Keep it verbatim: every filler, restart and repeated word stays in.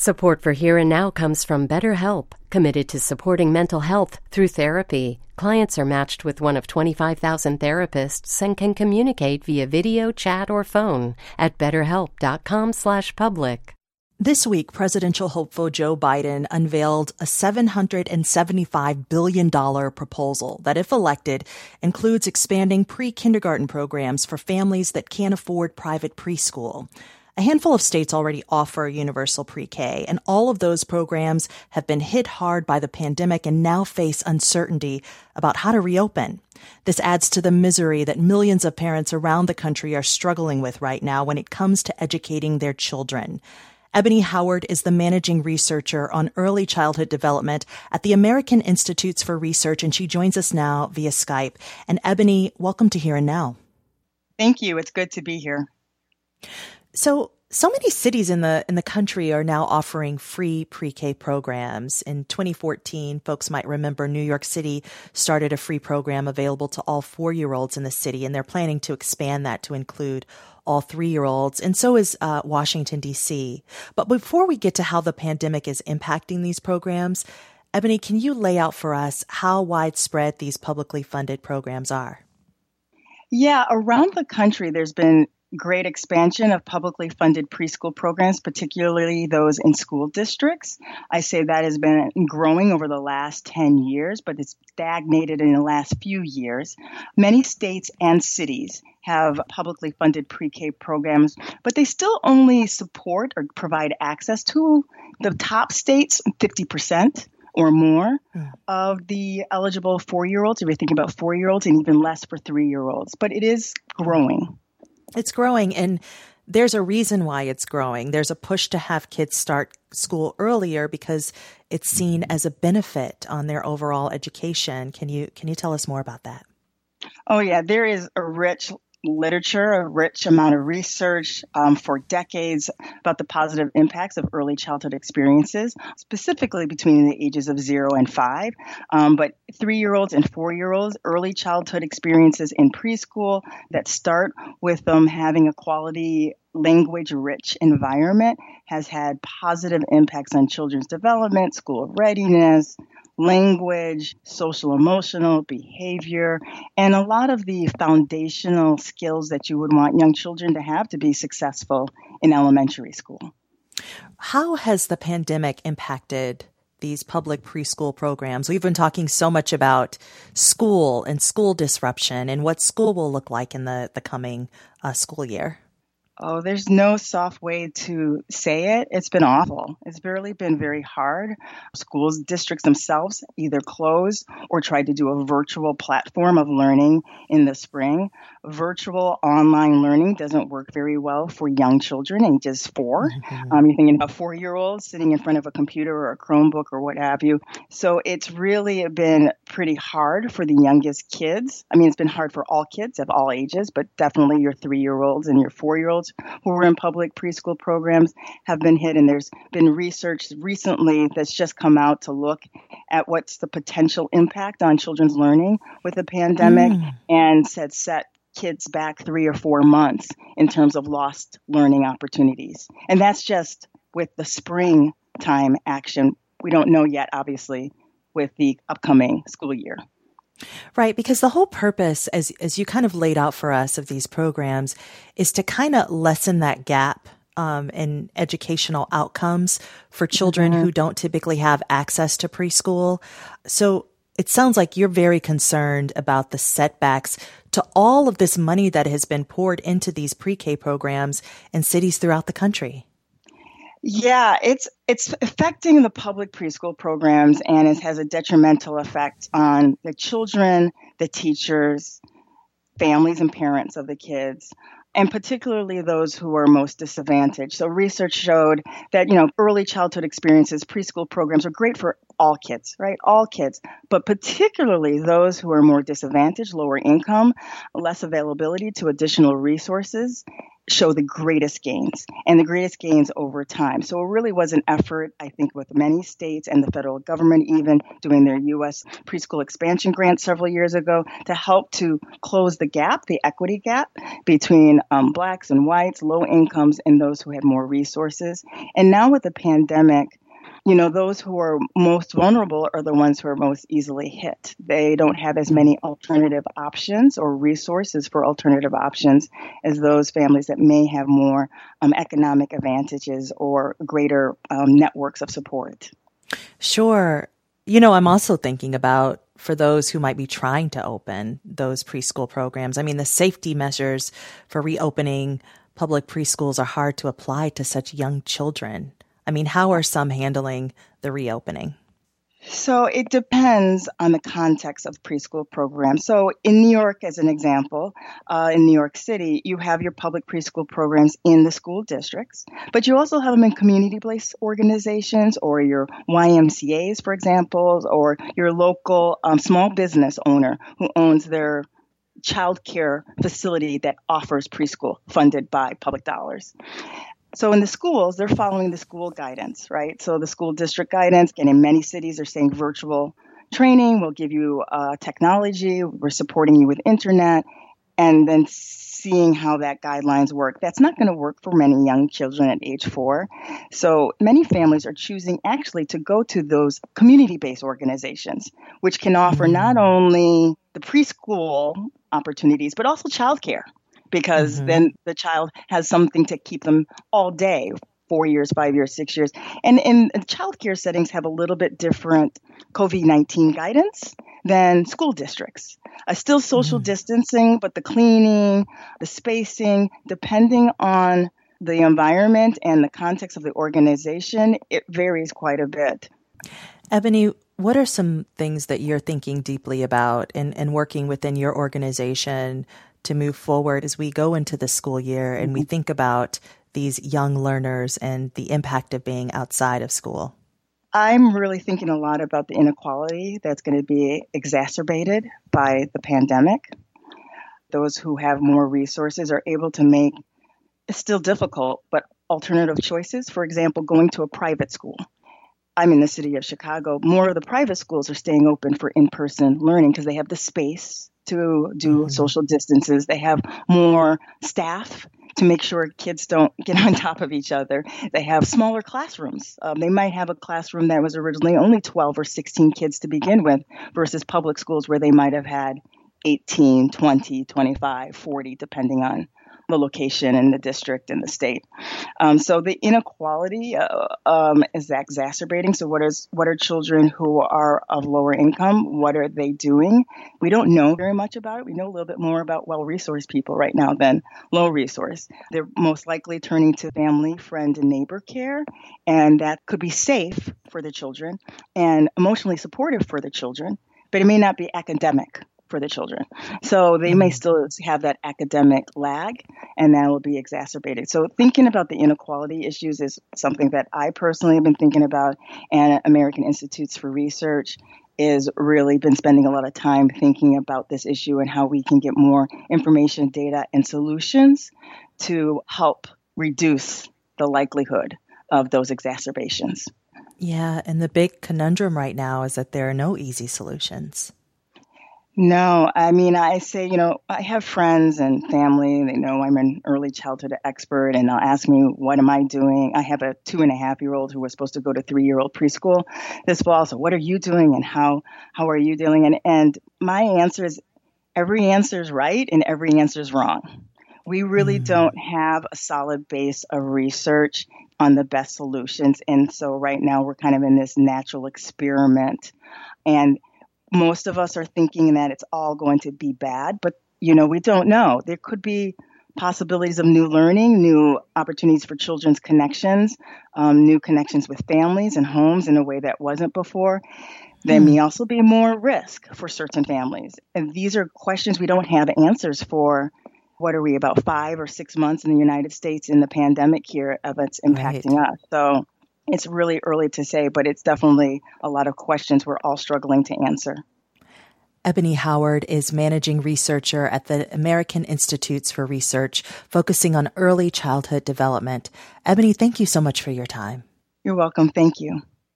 Support for Here and Now comes from BetterHelp, committed to supporting mental health through therapy. Clients are matched with one of twenty-five thousand therapists and can communicate via video, chat, or phone at betterhelp.com slash public. This week, presidential hopeful Joe Biden unveiled a seven hundred seventy-five billion dollars proposal that, if elected, includes expanding pre-kindergarten programs for families that can't afford private preschool. A handful of states already offer universal pre-K, and all of those programs have been hit hard by the pandemic and now face uncertainty about how to reopen. This adds to the misery that millions of parents around the country are struggling with right now when it comes to educating their children. Ebony Howard is the managing researcher on early childhood development at the American Institutes for Research, and she joins us now via Skype. And Ebony, welcome to Here and Now. Thank you. It's good to be here. So, so many cities in the in the country are now offering free pre-K programs. In twenty fourteen, folks might remember New York City started a free program available to all four-year-olds in the city, and they're planning to expand that to include all three-year-olds, and so is uh, Washington, D C. But before we get to how the pandemic is impacting these programs, Ebony, can you lay out for us how widespread these publicly funded programs are? Yeah, around the country, there's been great expansion of publicly funded preschool programs, particularly those in school districts. I say that has been growing over the last ten years, but it's stagnated in the last few years. Many states and cities have publicly funded pre-K programs, but they still only support or provide access to the top states, fifty percent. Or more mm. of the eligible four-year-olds, if you're thinking about four-year-olds, and even less for three-year-olds. But it is growing. It's growing, and there's a reason why it's growing. There's a push to have kids start school earlier because it's seen as a benefit on their overall education. Can you can you tell us more about that? Oh, yeah. There is a rich literature, a rich amount of research um, for decades about the positive impacts of early childhood experiences, specifically between the ages of zero and five. Um, but three-year-olds and four-year-olds, early childhood experiences in preschool that start with them having a quality language-rich environment has had positive impacts on children's development, school readiness, language, social emotional behavior, and a lot of the foundational skills that you would want young children to have to be successful in elementary school. How has the pandemic impacted these public preschool programs? We've been talking so much about school and school disruption and what school will look like in the, the coming uh, school year. Oh, there's no soft way to say it. It's been awful. It's really been very hard. Schools, districts themselves either closed or tried to do a virtual platform of learning in the spring. Virtual online learning doesn't work very well for young children, ages four. Mm-hmm. Um, you're thinking about four-year-olds sitting in front of a computer or a Chromebook or what have you. So it's really been pretty hard for the youngest kids. I mean, it's been hard for all kids of all ages, but definitely your three-year-olds and your four-year-olds who are in public preschool programs have been hit. And there's been research recently that's just come out to look at what's the potential impact on children's learning with the pandemic mm. and said set kids back three or four months in terms of lost learning opportunities. And that's just with the springtime action. We don't know yet, obviously, with the upcoming school year. Right, because the whole purpose, as as you kind of laid out for us, of these programs is to kind of lessen that gap um, in educational outcomes for children mm-hmm. who don't typically have access to preschool. So it sounds like you're very concerned about the setbacks to all of this money that has been poured into these pre-K programs in cities throughout the country. Yeah, it's it's affecting the public preschool programs, and it has a detrimental effect on the children, the teachers, families and parents of the kids, and particularly those who are most disadvantaged. So research showed that, you know, early childhood experiences, preschool programs are great for all kids, right? All kids, but particularly those who are more disadvantaged, lower income, less availability to additional resources, show the greatest gains and the greatest gains over time. So it really was an effort, I think, with many states and the federal government even doing their U S preschool expansion grant several years ago to help to close the gap, the equity gap between um, Blacks and whites, low incomes, and those who had more resources. And now with the pandemic, you know, those who are most vulnerable are the ones who are most easily hit. They don't have as many alternative options or resources for alternative options as those families that may have more um, economic advantages or greater um, networks of support. Sure. You know, I'm also thinking about for those who might be trying to open those preschool programs. I mean, the safety measures for reopening public preschools are hard to apply to such young children. I mean, how are some handling the reopening? So it depends on the context of the preschool program. So in New York, as an example, uh, in New York City, you have your public preschool programs in the school districts, but you also have them in community-based organizations or your Y M C As, for example, or your local um, small business owner who owns their child care facility that offers preschool funded by public dollars. So in the schools, they're following the school guidance, right? So the school district guidance, and in many cities, they're saying virtual training, we'll give you uh, technology, we're supporting you with internet, and then seeing how that guidelines work. That's not going to work for many young children at age four. So many families are choosing actually to go to those community-based organizations, which can offer mm-hmm. not only the preschool opportunities, but also childcare. Because mm-hmm. then the child has something to keep them all day, four years, five years, six years. And in childcare settings have a little bit different COVID nineteen guidance than school districts. Uh, still social mm-hmm. distancing, but the cleaning, the spacing, depending on the environment and the context of the organization, it varies quite a bit. Ebony, what are some things that you're thinking deeply about and, and working within your organization to move forward as we go into the school year and we think about these young learners and the impact of being outside of school? I'm really thinking a lot about the inequality that's going to be exacerbated by the pandemic. Those who have more resources are able to make, it's still difficult, but alternative choices. For example, going to a private school. I'm in the city of Chicago. More of the private schools are staying open for in-person learning because they have the space to do mm-hmm. social distances. They have more staff to make sure kids don't get on top of each other. They have smaller classrooms. Um, they might have a classroom that was originally only twelve or sixteen kids to begin with versus public schools where they might have had eighteen, twenty, twenty-five, forty, depending on the location and the district and the state. Um, so the inequality uh, um, is exacerbating. So what is what are children who are of lower income? What are they doing? We don't know very much about it. We know a little bit more about well-resourced people right now than low-resource. They're most likely turning to family, friend, and neighbor care, and that could be safe for the children and emotionally supportive for the children, but it may not be academic for the children. So they may still have that academic lag, and that will be exacerbated. So thinking about the inequality issues is something that I personally have been thinking about, and American Institutes for Research is really been spending a lot of time thinking about this issue and how we can get more information, data, and solutions to help reduce the likelihood of those exacerbations. Yeah, and the big conundrum right now is that there are no easy solutions. No, I mean, I say, you know, I have friends and family. They know I'm an early childhood expert, and they'll ask me, what am I doing? I have a two and a half year old who was supposed to go to three year old preschool this fall. So what are you doing and how, how are you dealing? And, and my answer is every answer is right and every answer is wrong. We really mm. don't have a solid base of research on the best solutions. And so right now we're kind of in this natural experiment, and most of us are thinking that it's all going to be bad, but, you know, we don't know. There could be possibilities of new learning, new opportunities for children's connections, um, new connections with families and homes in a way that wasn't before. There hmm. may also be more risk for certain families. And these are questions we don't have answers for. What are we, about five or six months in the United States in the pandemic here of it's impacting right. us? So it's really early to say, but it's definitely a lot of questions we're all struggling to answer. Ebony Howard is managing researcher at the American Institutes for Research, focusing on early childhood development. Ebony, thank you so much for your time. You're welcome. Thank you.